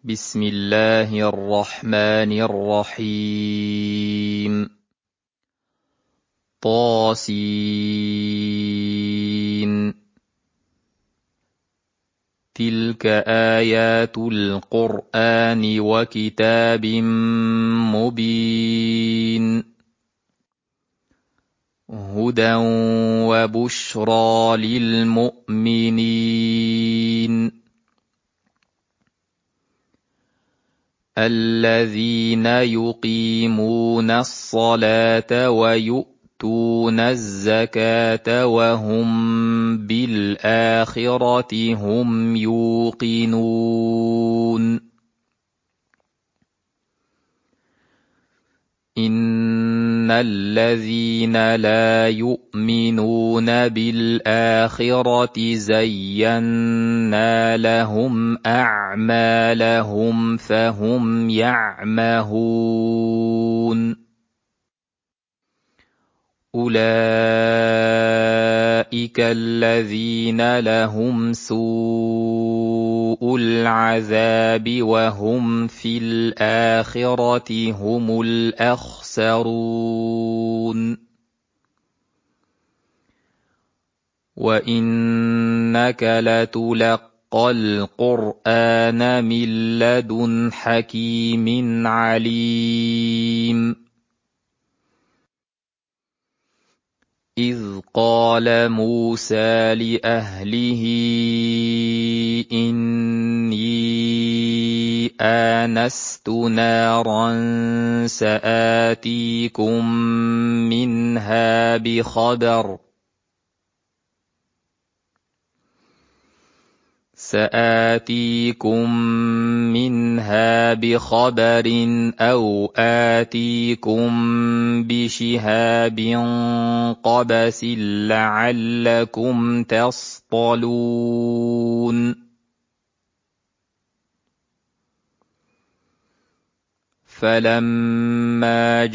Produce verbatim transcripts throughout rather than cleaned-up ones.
بسم الله الرحمن الرحيم طاسين تلك آيات القرآن وكتاب مبين هدى وبشرى للمؤمنين الذين يقيمون الصلاة ويؤتون الزكاة وهم بالآخرة هم يوقنون إن الذين لا يؤمنون بالآخرة زينا لهم أعمالهم فهم يعمهون أولئك الذين لهم سوء العذاب وهم في الآخرة هم الأخسرون وإنك لتلقى القرآن من لدن حكيم عليم إذ قال موسى لأهله إني آنست نارا سآتيكم منها بخبر سآتيكم منها بخبر أو آتيكم بشهاب قبس لعلكم تصطلون فلما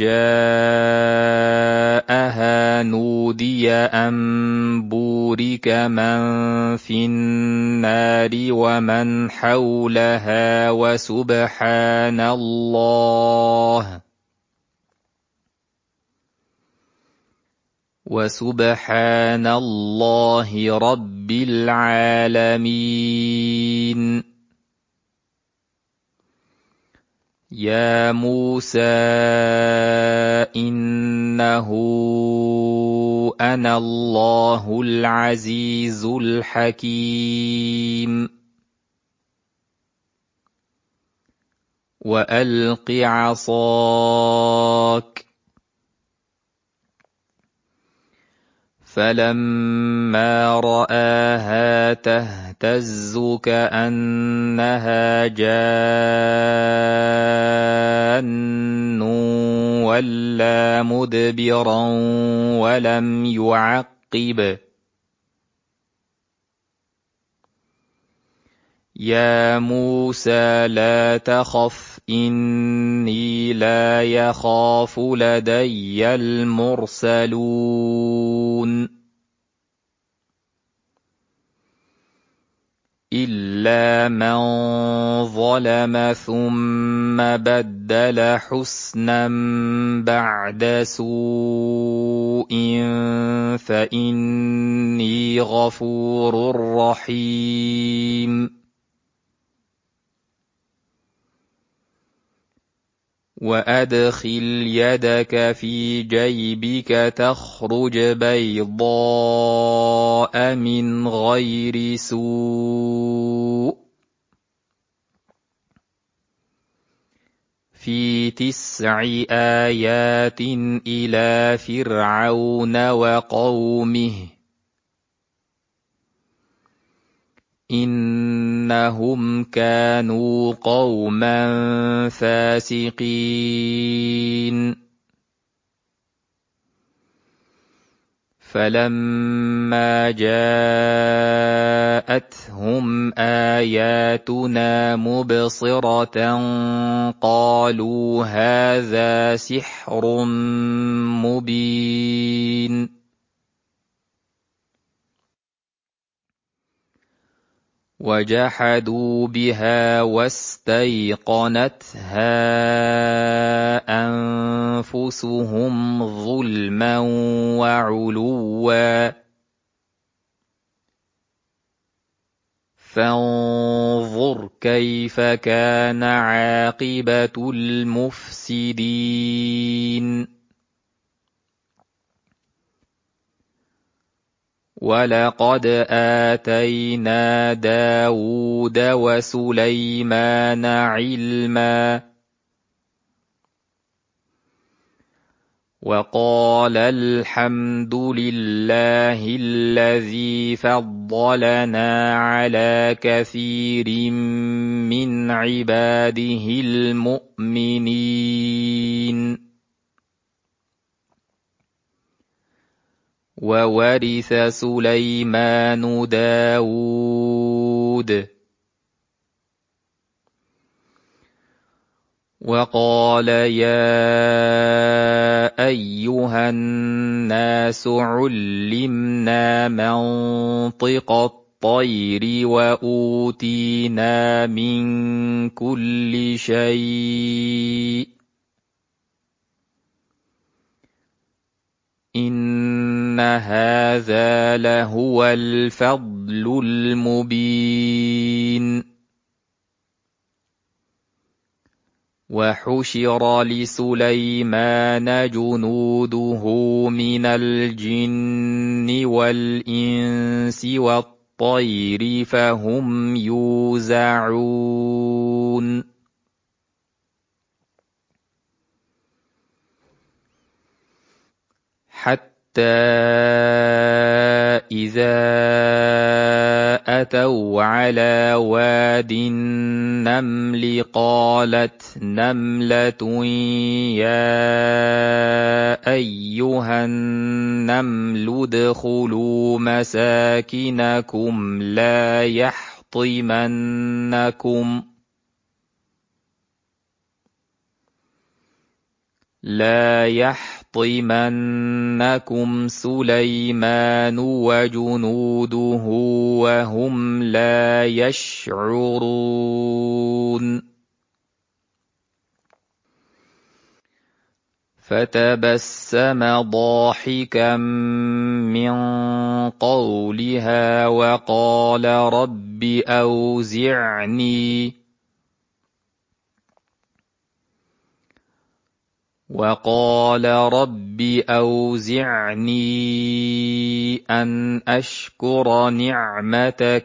جاءها نودي أن بورك من في النار ومن حولها وسبحان الله وسبحان الله رب العالمين يا موسى إنه أنا الله العزيز الحكيم وألق عصاك فلما رآها تهتز كأنها جان ولا مدبرا ولم يعقب يا موسى لا تخف إني لا يخاف لدي المرسلون إلا من ظلم ثم بدل حسنا بعد سوء فإني غفور رحيم وأدخل يدك في جيبك تخرج بيضاء من غير سوء في تسع آيات إلى فرعون وقومه إنهم كانوا قوما فاسقين فلما جاءتهم آياتنا مبصرة قالوا هذا سحر مبين وجحدوا بها واستيقنتها أنفسهم ظلما وعلوا فانظر كيف كان عاقبة المفسدين ولقد آتينا داود وسليمان علما وقال الحمد لله الذي فضلنا على كثير من عباده المؤمنين وورث سليمان داود وقال يا أيها الناس علمنا منطق الطير وأوتينا من كل شيء إن هذا لهو الفضل المبين وحشر لسليمان جنوده من الجن والإنس والطير فهم يوزعون حتى إذا أتوا على واد النمل قالت نملة يا أيها النمل ادخلوا مساكنكم لا يحطمنكم لا يحطمنكم سليمان وجنوده وهم لا يشعرون فتبسم ضاحكا من قولها وقال رب أوزعني وقال رب أوزعني أن أشكر نعمتك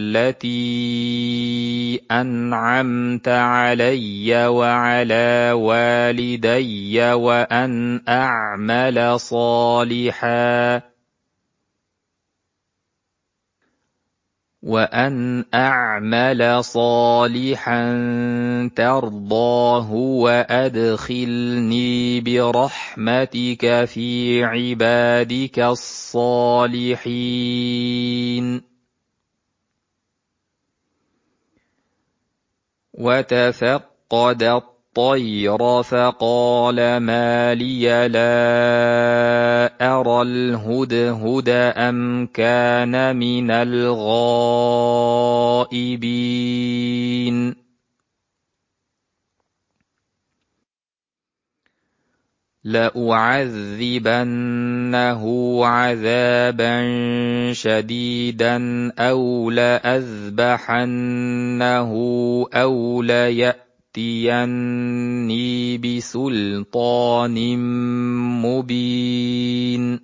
التي أنعمت علي وعلى والدي وأن أعمل صالحاً وأن أعمل صالحا ترضاه وأدخلني برحمتك في عبادك الصالحين وتفقد الطير فقال ما لي لا أرى الهدهد أم كان من الغائبين لأعذبنه عذابا شديدا أو لأذبحنه أو ليأتيني بسلطان مبين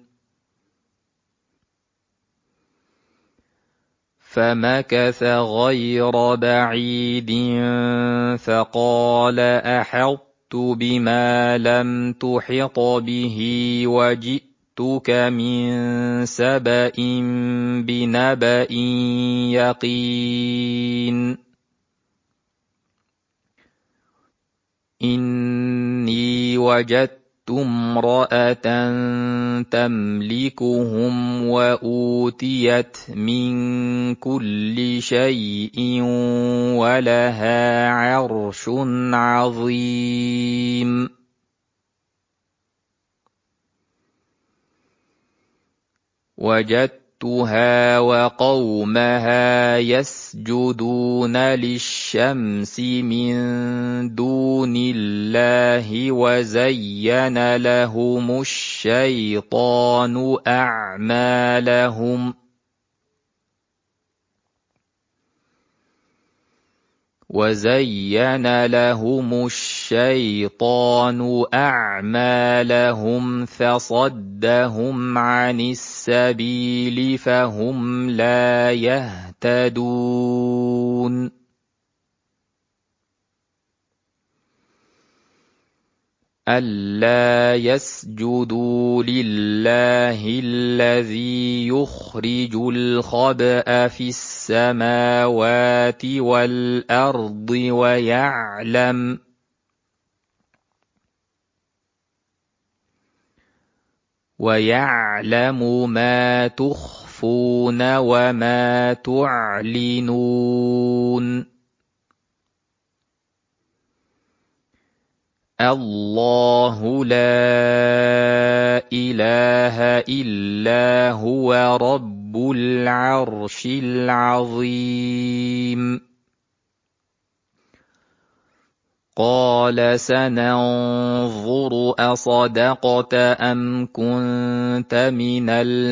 فمكث غير بعيد فقال أحط بما لم تحط به وجئتك من سبأ بنبأ يقين إني وجدت امرأة تملكهم وأوتيت من كل شيء ولها عرش عظيم وجدت أختها وقومها يسجدون للشمس من دون الله وزين لهم الشيطان أعمالهم وزين لهم الشيطان أعمالهم فصدهم عن السبيل فهم لا يهتدون ألا يسجدوا لله الذي يخرج الخبأ في السماوات والأرض ويعلم ويعلم ما تخفون وما تعلنون الله لا إله إلا هو رب العرش العظيم قال سننظر أصدقت أم كنت من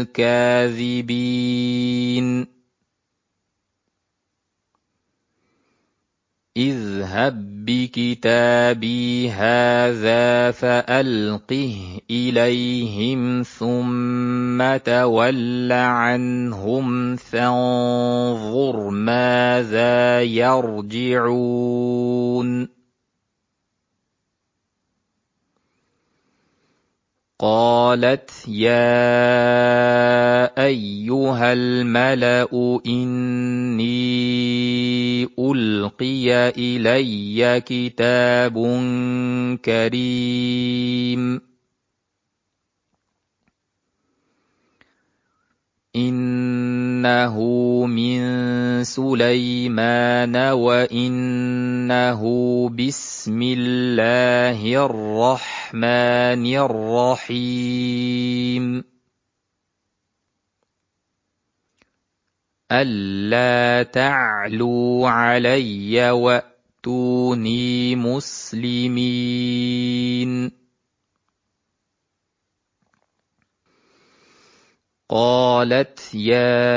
الكاذبين اذهب بكتابي هذا فألقه إليهم ثم تول عنهم فانظر ماذا يرجعون قالت يا أيها الملأ إني ألقي إلي كتاب كريم إنه من سليمان وإنه بسم الله الرحمن الرحيم ألا تعلوا علي وأتوني مسلمين قالت يا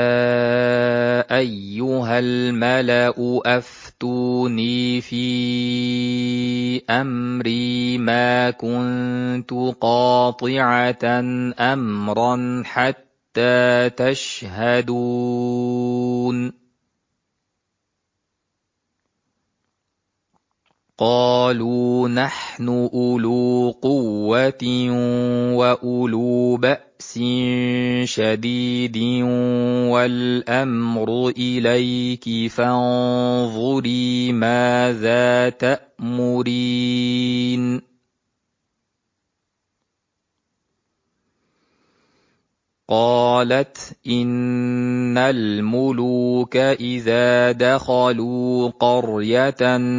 أيها الملأ أفتوني في أمري ما كنت قاطعة أمرا حتى تشهدون قالوا نحن أولو قوة وأولو بأس شديد والأمر إليك فانظري ماذا تأمرين قالت إن الملوك إذا دخلوا قرية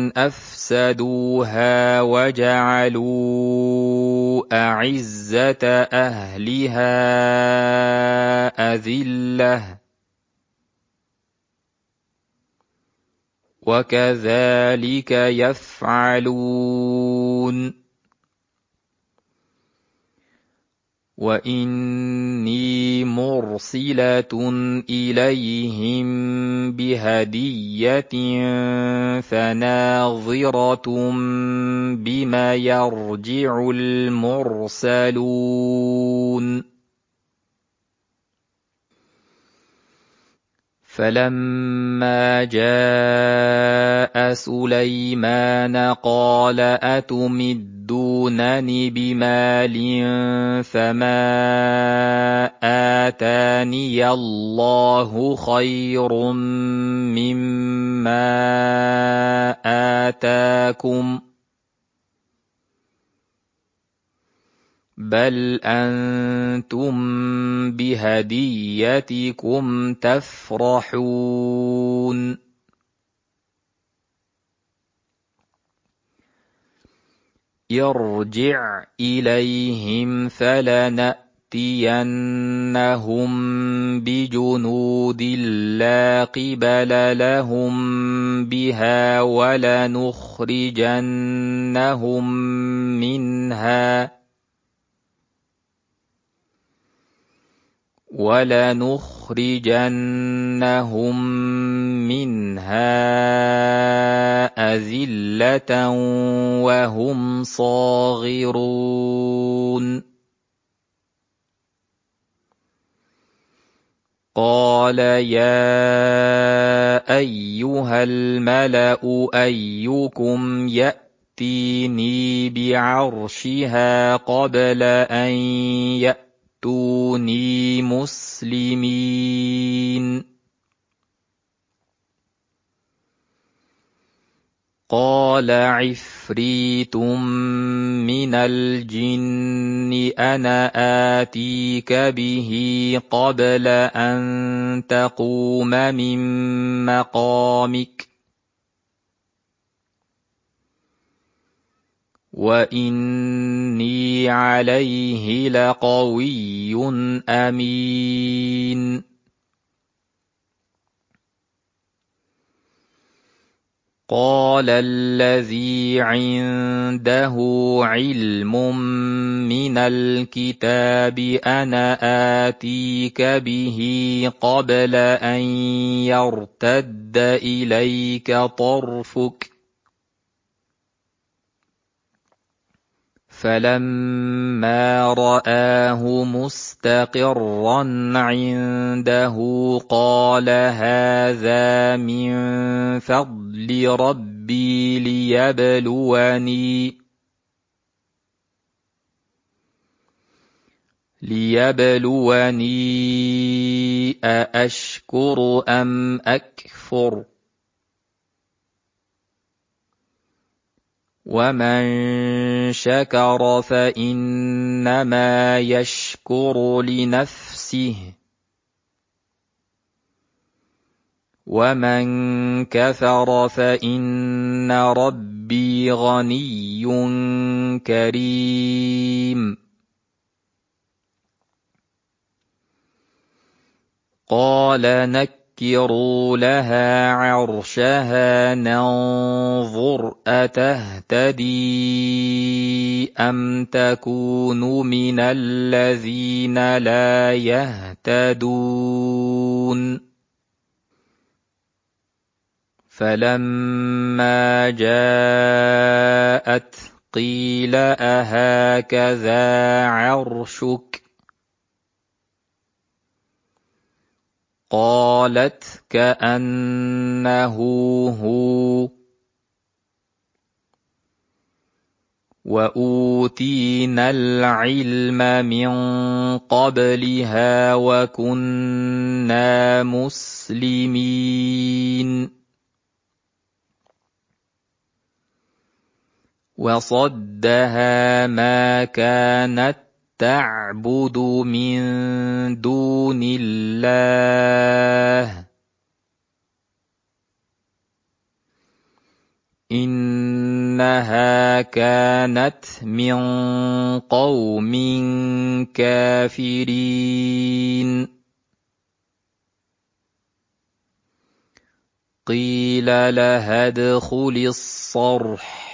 أفسدوها وجعلوا أعزة أهلها أذلة وكذلك يفعلون وإني مرسلة إليهم بهدية فناظرة بما يرجع المرسلون فلما جاء سليمان قال أتمدونني بمال فما آتاني الله خير مما آتاكم بل أنتم بهديتكم تفرحون ارجع إليهم فلنأتينهم لَنَأْتِيَنَّهُم بِجُنُودٍ لَّا قِبَلَ لَهُم بِهَا وَلَنُخْرِجَنَّهُم مِّنْهَا وَلَنُخْرِجَنَّهُم مِّنْهَا أَذِلَّةً وَهُمْ صَاغِرُونَ قَالَ يَا أَيُّهَا الْمَلَأُ أَيُّكُمْ يَأْتِينِي بِعَرْشِهَا قَبْلَ أَن يَأْتُونِي مُسْلِمِينَ قَالَ عِفْرِيتٌ مِّنَ الْجِنِّ أَنَا آتِيكَ بِهِ قَبْلَ أَن تَقُومَ مِن مَّقَامِكَ وَإِنِّي عَلَيْهِ لَقَوِيٌّ أَمِينٌ قَالَ الَّذِي عِندَهُ عِلْمٌ مِّنَ الْكِتَابِ أَنَا آتِيكَ بِهِ قَبْلَ أَن يَرْتَدَّ إِلَيْكَ طَرْفُكَ فَلَمَّا رَآهُ مُسْتَقِرًّا عِندَهُ قَالَ هَٰذَا مِن فَضْلِ رَبِّي لِيَبْلُوَنِي لِيَبْلُوَنِي أَأَشْكُرُ أَمْ أَكْفُرُ وَمَن شَكَرَ فَإِنَّمَا يَشْكُرُ لِنَفْسِهِ وَمَن كَفَرَ فَإِنَّ رَبِّي غَنِيٌّ كَرِيمٌ قَالَ نَكِّرُوا لَهَا عَرْشَهَا نَنظُرْ أَتَهْتَدِي أَمْ تَكُونُ مِنَ الَّذِينَ لَا يَهْتَدُونَ فَلَمَّا جَاءَتْ قِيلَ أَهَٰكَذَا عَرْشُكِ قَالَتْ كَأَنَّهُ هُوَ وَأُوتِينَا الْعِلْمَ مِن قَبْلِهَا وَكُنَّا مُسْلِمِينَ وَصَدَّهَا مَا كَانَتْ تَعْبُدُ مِن دُونِ اللَّهِ إِنَّهَا كَانَتْ مِن قَوْمٍ كَافِرِينَ قِيلَ لَهَا ادْخُلِي الصَّرْحَ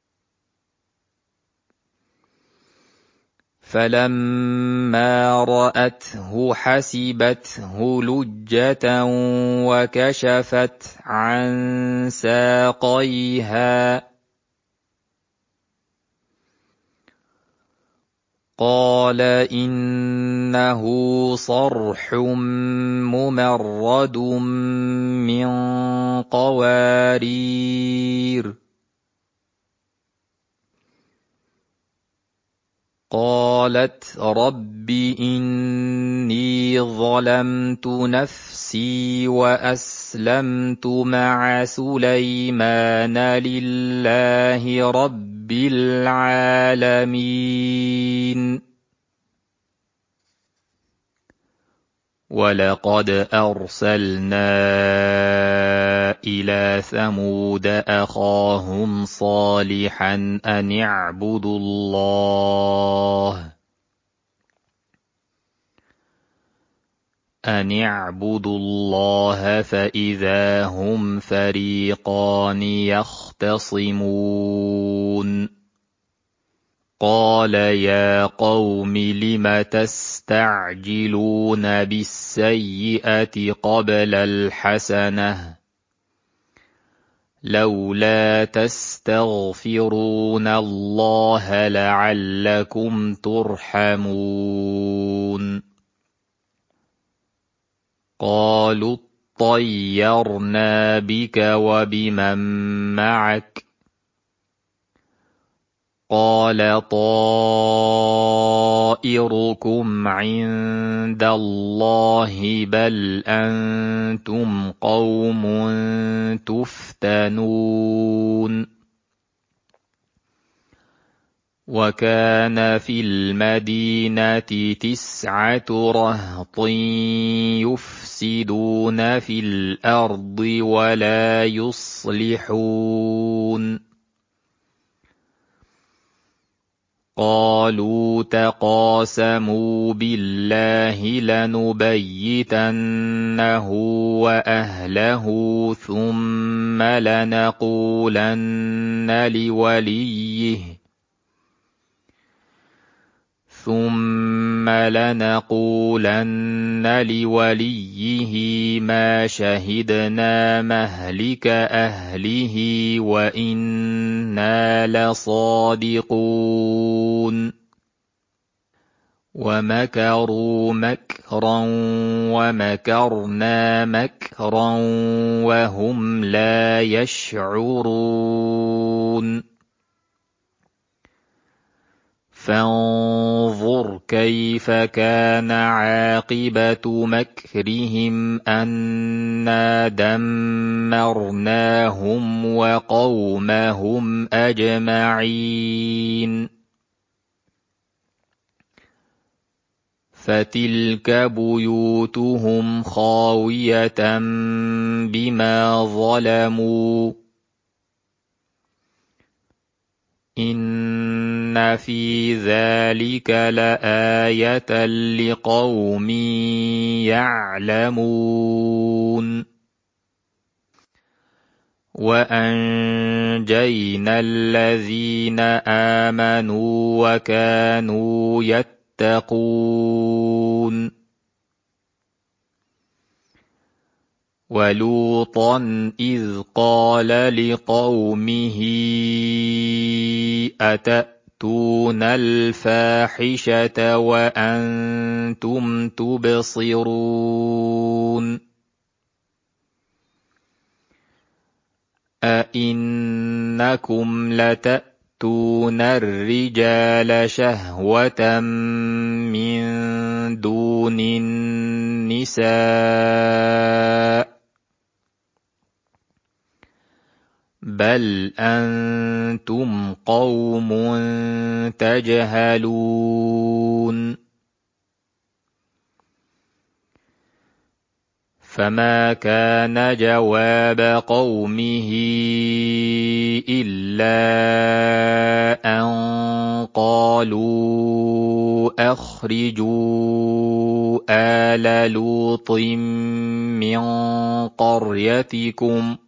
فَلَمَّا رَأَتْهُ حَسِبَتْهُ لُجَّةً وَكَشَفَتْ عَن سَاقَيْهَا قَالَ إِنَّهُ صَرْحٌ مُّمَرَّدٌ مِّن قَوَارِيرَ قَالَتْ رَبِّ إِنِّي ظَلَمْتُ نَفْسِي وَأَسْلَمْتُ مَعَ سُلَيْمَانَ لِلَّهِ رَبِّ الْعَالَمِينَ وَلَقَدْ أَرْسَلْنَا إِلَى ثَمُودَ أَخَاهُمْ صَالِحًا أَنِ اعْبُدُوا اللَّهَ أن اعبدوا الله فإذا هم فريقان يختصمون قال يا قوم لم تستعجلون بالسيئة قبل الحسنة لولا تستغفرون الله لعلكم ترحمون قالوا اطيرنا بك وبمن معك قال طائركم عند الله بل أنتم قوم تفتنون وكان في المدينة تسعة رهط يفسدون في الأرض ولا يصلحون قالوا تقاسموا بالله لنبيتنه وأهله ثم لنقولن لوليه ثم لنقولن لوليه ما شهدنا مهلك أهله وإنا لصادقون ومكروا مكرا ومكرنا مكرا وهم لا يشعرون فانظر كيف كان عاقبة مكرهم أنا دمرناهم وقومهم أجمعين فتلك بيوتهم خاوية بما ظلموا إن في ذلك لآية لقوم يعلمون وأنجينا الذين آمنوا وكانوا يتقون ولوطا إذ قال لقومه أتأتون الفاحشة وأنتم تبصرون أئنكم لتأتون الرجال شهوة من دون النساء بل أنتم قوم تجهلون فما كان جواب قومه إلا أن قالوا أخرجوا آل لوط من قريتكم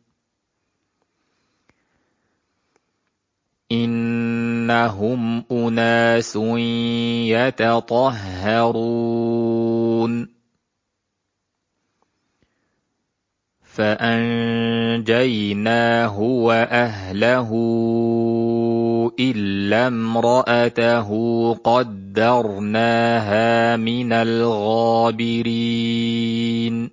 إنهم أناس يتطهرون فأنجيناه وأهله إلا امرأته قدرناها من الغابرين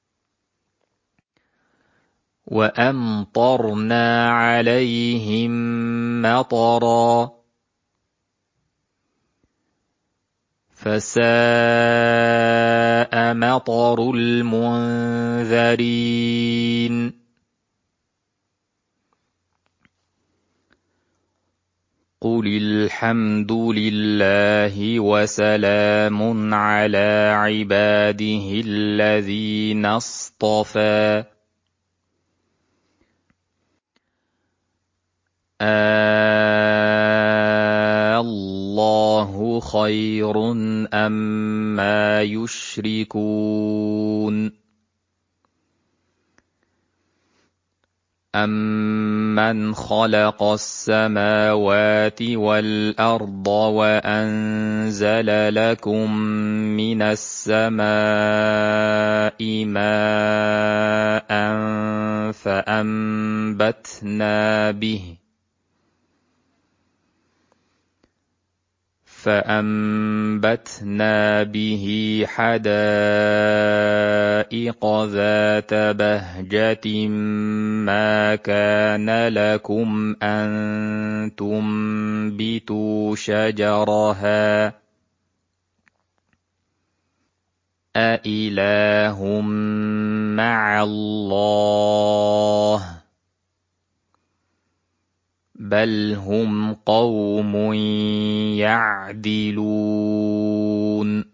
وأمطرنا عليهم مطرا فساء مطر المنذرين قل الحمد لله وسلام على عباده الذين اصطفى الله خير أم عما يشركون أَمَّنْ خَلَقَ السَّمَاوَاتِ وَالْأَرْضَ وَأَنزَلَ لَكُم مِّنَ السَّمَاءِ مَاءً فَأَنبَتْنَا بِهِ فَأَنبَتْنَا بِهِ حَدَائِقَ ذَاتَ بَهْجَةٍ مَا كَانَ لَكُمْ أَن تُنبِتُوا شَجَرَهَا أَإِلَٰهٌ مَّعَ اللَّهِ بَلْ هُمْ قَوْمٌ يَعْدِلُونَ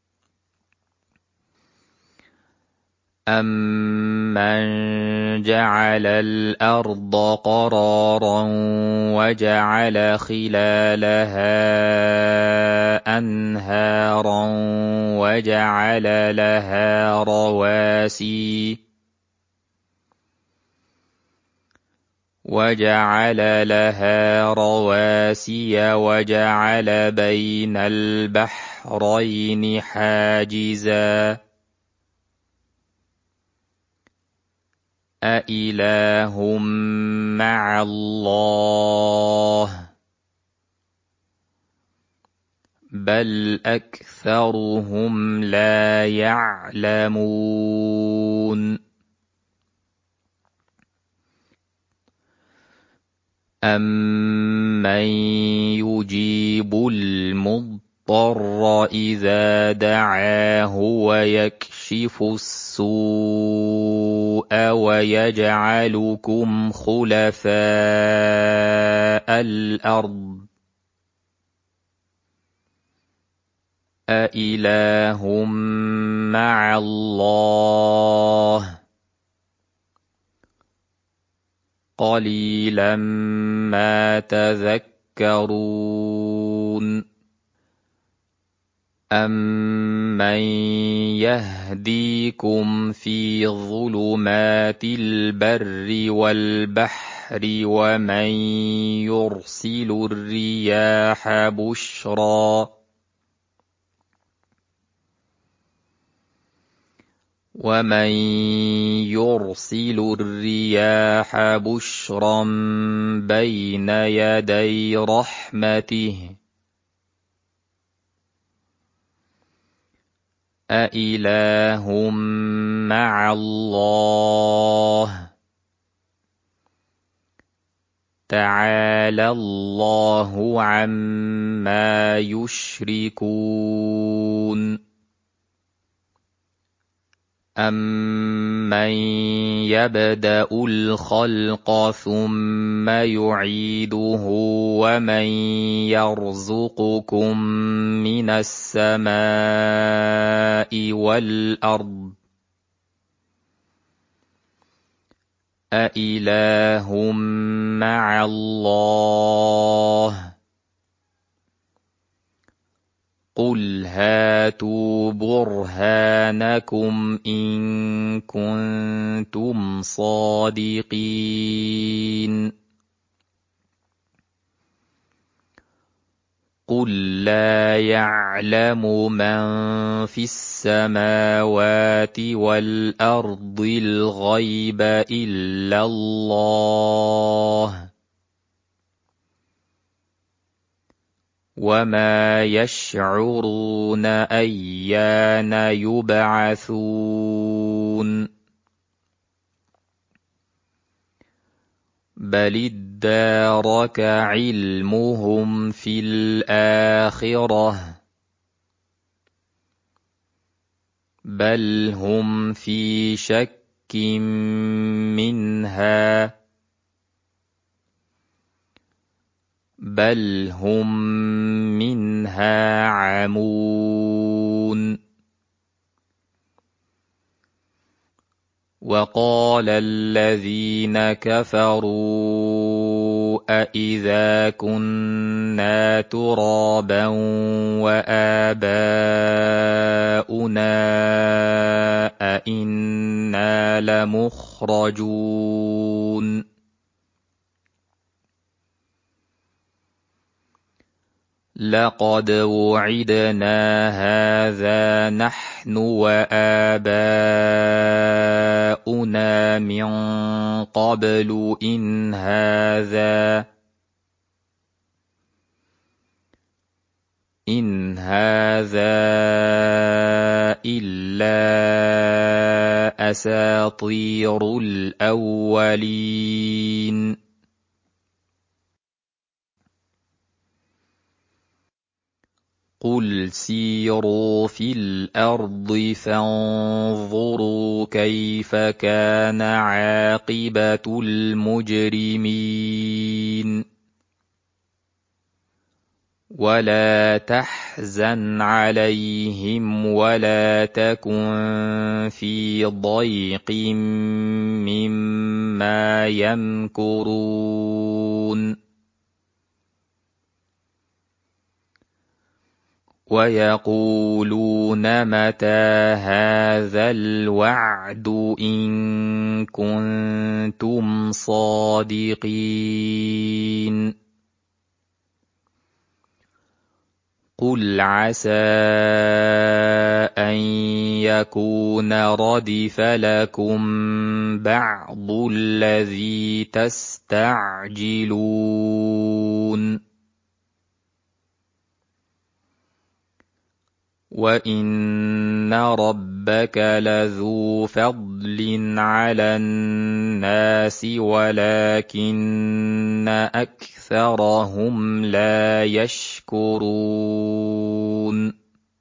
أَمَّنْ جَعَلَ الْأَرْضَ قَرَارًا وَجَعَلَ خِلَالَهَا أَنْهَارًا وَجَعَلَ لَهَا رَوَاسِيَ وَجَعَلَ لَهَا رَوَاسِيَ وَجَعَلَ بَيْنَ الْبَحْرَيْنِ حَاجِزًا أَإِلَٰهٌ مَّعَ اللَّهِ بَلْ أَكْثَرُهُمْ لَا يَعْلَمُونَ أَمَّن يُجِيبُ الْمُضْطَرَّ إِذَا دَعَاهُ وَيَكْشِفُ السُّوءَ وَيَجْعَلُكُمْ خُلَفَاءَ الْأَرْضِ أَإِلَٰهٌ مَّعَ اللَّهِ قَلِيلًا مَا تَذَكَّرُونَ أَمَّن يَهْدِيكُمْ فِي ظُلُمَاتِ الْبَرِّ وَالْبَحْرِ وَمَن يُرْسِلُ الرِّيَاحَ بُشْرًا وَمَن يُرْسِلُ الرِّيَاحَ بُشْرًا بَيْنَ يَدَيْ رَحْمَتِهِ أَإِلَٰهٌ مَّعَ اللَّهِ تَعَالَى اللَّهُ عَمَّا يُشْرِكُونَ أَمَّن يَبْدَأُ الْخَلْقَ ثُمَّ يُعِيدُهُ وَمَن يَرْزُقُكُم مِّنَ السَّمَاءِ وَالْأَرْضِ أَإِلَٰهٌ مَّعَ اللَّهِ قُلْ هَاتُوا بُرْهَانَكُمْ إِن كُنتُمْ صَادِقِينَ قُل لَّا يَعْلَمُ مَن فِي السَّمَاوَاتِ وَالْأَرْضِ الْغَيْبَ إِلَّا اللَّهُ وَمَا يَشْعُرُونَ أَيَّانَ يُبْعَثُونَ بَلِ ادَّارَكَ عِلْمُهُمْ فِي الْآخِرَةِ بَلْ هُمْ فِي شَكٍّ مِّنْهَا بَلْ هُمْ مِنْهَا عَمُونَ وَقَالَ الَّذِينَ كَفَرُوا أإذا كنا ترابا وآباؤنا أإنا لمخرجون لقد وعدنا هذا نحن وآباؤنا من قبل إن هذا إن هذا إلا أساطير الأولين قل سيروا في الأرض فانظروا كيف كان عاقبة المجرمين ولا تحزن عليهم ولا تكن في ضيق مما يمكرون ويقولون متى هذا الوعد إن كنتم صادقين قل عسى أن يكون ردف لكم بعض الذي تستعجلون وَإِنَّ رَبَّكَ لَذُو فَضْلٍ عَلَى النَّاسِ وَلَكِنَّ أَكْثَرَهُمْ لَا يَشْكُرُونَ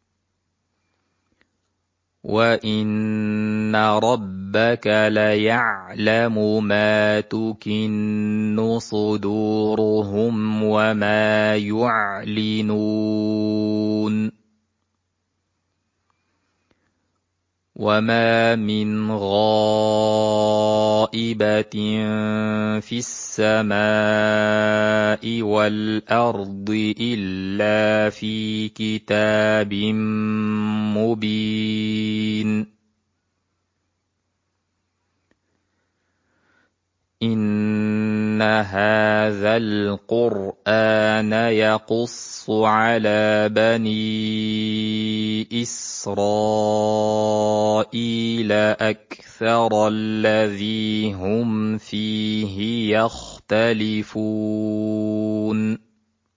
وَإِنَّ رَبَّكَ لَيَعْلَمُ مَا تُكِنُّ صُدُورُهُمْ وَمَا يُعْلِنُونَ وَمَا مِنْ غَائِبَةٍ فِي السَّمَاءِ وَالْأَرْضِ إِلَّا فِي كِتَابٍ مُبِينٍ إِنَّ هَذَا الْقُرْآنَ يَقُصُّ عَلَى بَنِي إِسْرَائِيلَ أَكْثَرَ الَّذِي هُمْ فِيهِ يَخْتَلِفُونَ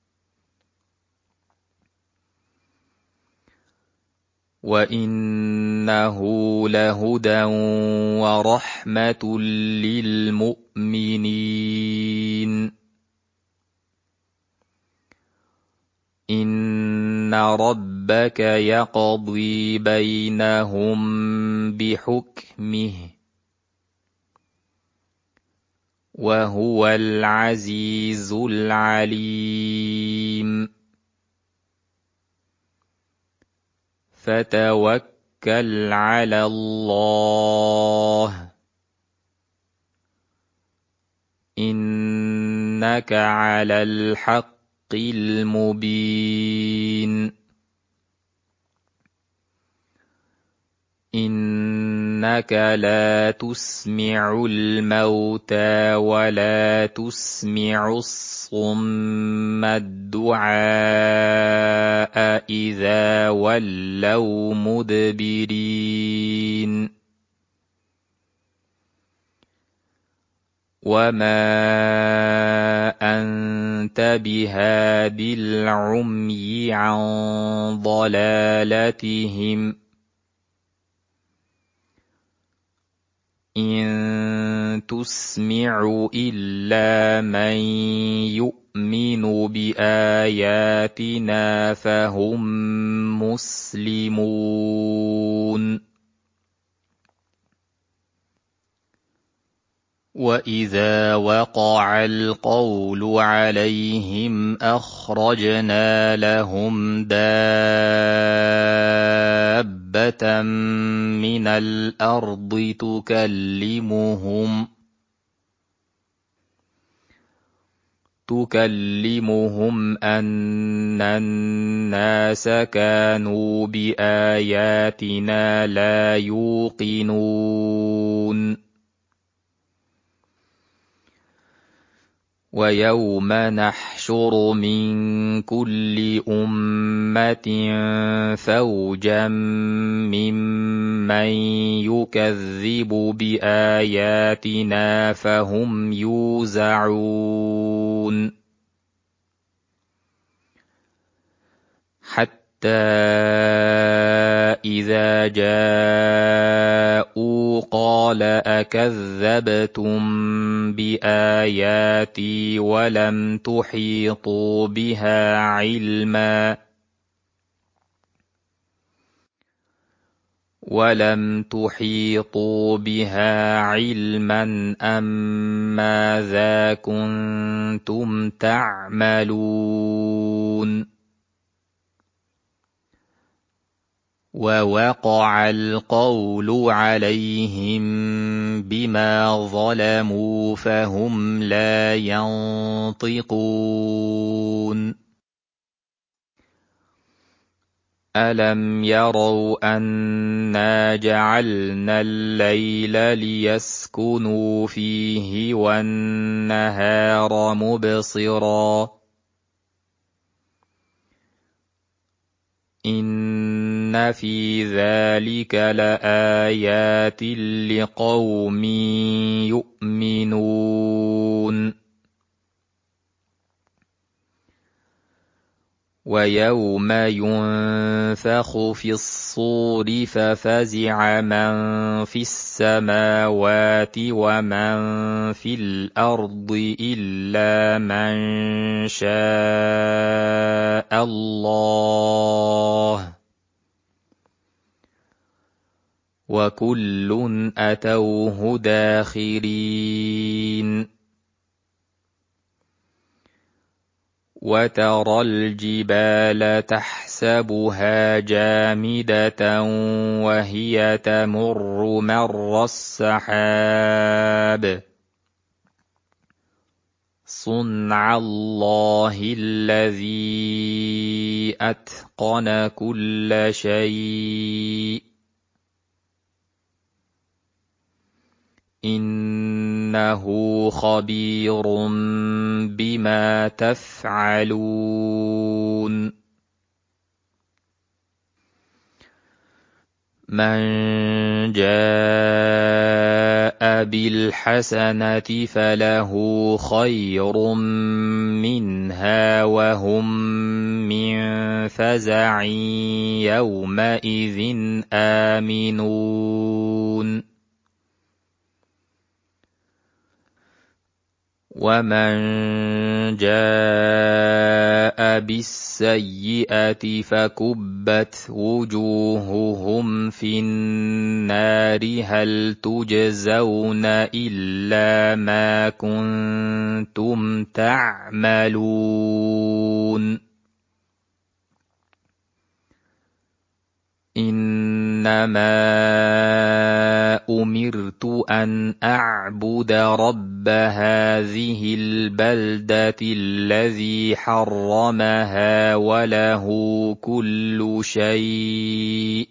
وَإِنَّهُ لَهُدًى وَرَحْمَةٌ لِّلْمُؤْمِنِينَ إِنَّ رَبَّكَ يَقْضِي بَيْنَهُم بِحُكْمِهِ وَهُوَ الْعَزِيزُ الْعَلِيمُ فَتَوَكَّلْ عَلَى اللَّهِ إِنَّكَ عَلَى الْحَقِّ المبين إنك لا تسمع الموتى ولا تسمع الصم الدعاء إذا ولوا مدبرين وما أنت بهاد العمي عن ضلالتهم إن تسمع إلا من يؤمن بآياتنا فهم مسلمون وَإِذَا وَقَعَ الْقَوْلُ عَلَيْهِمْ أَخْرَجْنَا لَهُمْ دَابَّةً مِّنَ الْأَرْضِ تُكَلِّمُهُمْ تكلمهم أن الناس كانوا بآياتنا لا يوقنون ويوم نحشر من كل أمة فوجا ممن يكذب بآياتنا فهم يوزعون حتى إذا جاءوا قال أكذبتم بآياتي ولم تحيطوا بها علما ولم تحيطوا بها علما أم ماذا كنتم تعملون ووقع القول عليهم بما ظلموا فهم لا ينطقون ألم يروا أنا جعلنا الليل ليسكنوا فيه والنهار مبصرا إن في ذلك لآيات لقوم يؤمنون ويوم ينفخ في الصور ففزع من في السماوات ومن في الأرض إلا من شاء الله وكل أتوه داخرين وترى الجبال تحسبها جامدة وهي تمر مر السحاب صنع الله الذي أتقن كل شيء إنه خبير بما تفعلون من جاء بالحسنة فله خير منها وهم من فزع يومئذ آمنون ومن جاء بالسيئة فكبت وجوههم في النار هل تجزون إلا ما كنتم تعملون إنما أمرت أن أعبد رب هذه البلدة الذي حرمها وله كل شيء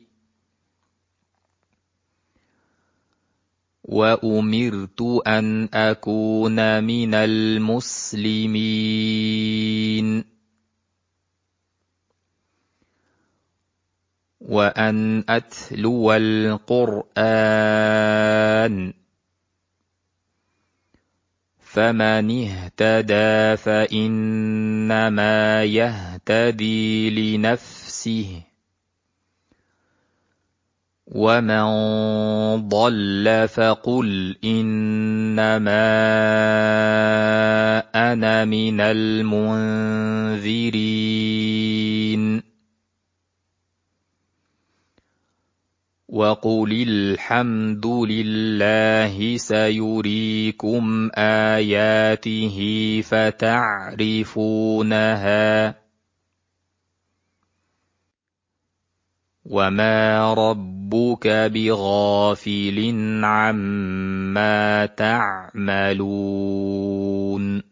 وأمرت أن أكون من المسلمين وأن أتلو القرآن فمن اهتدى فإنما يهتدي لنفسه ومن ضل فقل إنما أنا من المنذرين وقل الحمد لله سيريكم آياته فتعرفونها وما ربك بغافل عما تعملون